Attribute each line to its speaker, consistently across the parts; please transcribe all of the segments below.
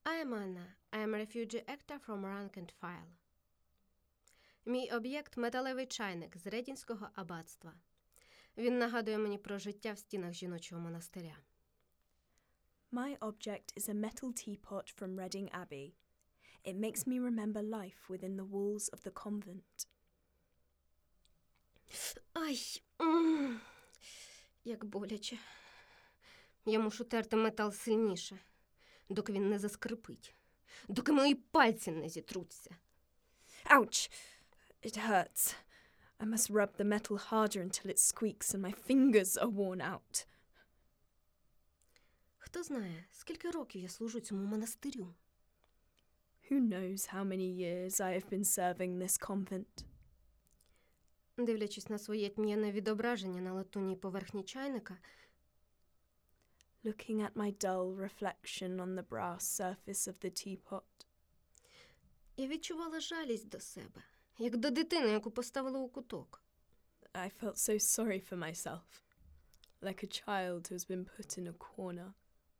Speaker 1: I am Anna. I am a refugee actor from rank and file. Мій об'єкт – металевий чайник з Редінського аббатства. Він нагадує мені про життя в стінах жіночого монастиря.
Speaker 2: My object is a metal teapot from Reading Abbey. It makes me remember life within the walls of the convent.
Speaker 1: Ай, як боляче. Я мушу терти метал сильніше, доки він не заскрипить, доки мої пальці не зітруться.
Speaker 2: Ouch! It hurts. I must rub the metal harder until it squeaks and my fingers are worn out.
Speaker 1: Хто знає, скільки років я служу цьому монастирю?
Speaker 2: Who knows how many years I have been serving this convent?
Speaker 1: Дивлячись на своє тьмяне відображення на латунній поверхні чайника,
Speaker 2: Looking at my dull reflection on the brass surface of the teapot,
Speaker 1: я відчувала жалість до себе, як до дитини, яку поставили у куток.
Speaker 2: I felt so sorry for myself, like a child who has been put in a corner.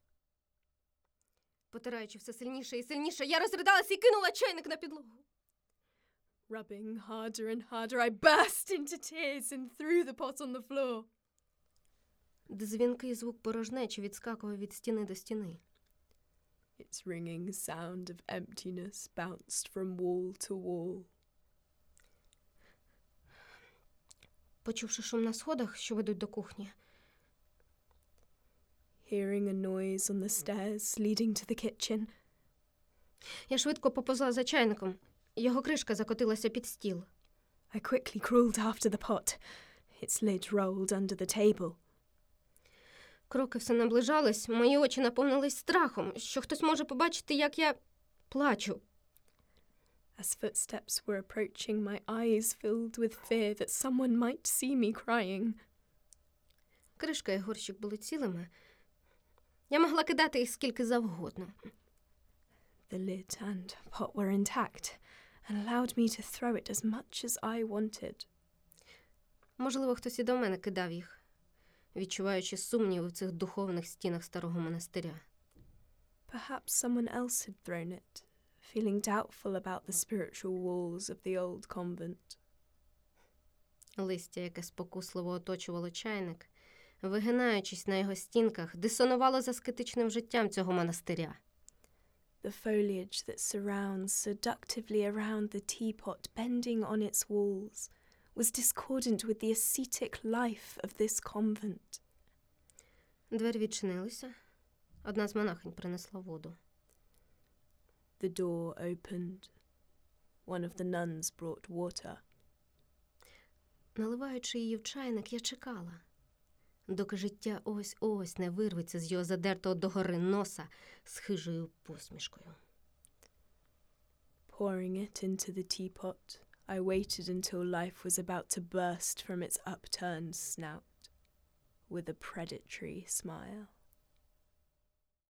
Speaker 1: Потираючи все сильніше і сильніше, я розридалася і кинула чайник на підлогу.
Speaker 2: Rubbing harder and harder, I burst into tears and threw the pot on the floor.
Speaker 1: Дзвінкий звук порожнечі відскакував від стіни до стіни.
Speaker 2: Its ringing sound of emptiness bounced from wall to wall.
Speaker 1: Почувши шум на сходах, що ведуть до кухні,
Speaker 2: Hearing a noise on the stairs leading to the kitchen,
Speaker 1: я швидко поповзла за чайником. Його кришка закотилася під стіл.
Speaker 2: I quickly crawled after the pot. Its lid rolled under the table.
Speaker 1: Кроки все наближались, мої очі наповнились страхом, що хтось може побачити, як я плачу.
Speaker 2: As footsteps were approaching, my eyes filled with fear that someone might see me crying.
Speaker 1: Кришка і горщик були цілими. Я могла кидати їх скільки завгодно.
Speaker 2: The lid and pot were intact and allowed me to throw it as much as I wanted.
Speaker 1: Можливо, хтось і до мене кидав їх, відчуваючи сумніви в цих духовних стінах старого монастиря.
Speaker 2: Perhaps someone else had thrown it, feeling doubtful about the spiritual walls of the old convent.
Speaker 1: Листя, яке спокусливо оточувало чайник, вигинаючись на його стінках, дисонувало з аскетичним життям цього монастиря.
Speaker 2: The foliage that surrounds seductively around the teapot, bending on its walls, was discordant with the ascetic life of this convent.
Speaker 1: Двері відчинилися. Одна з монахинь принесла воду.
Speaker 2: The door opened. One of the nuns brought water.
Speaker 1: Наливаючи її в чайник, я чекала, доки життя ось-ось не вирветься з його задертого догори носа з хижою посмішкою.
Speaker 2: Pouring it into the teapot, I waited until life was about to burst from its upturned snout with a predatory smile.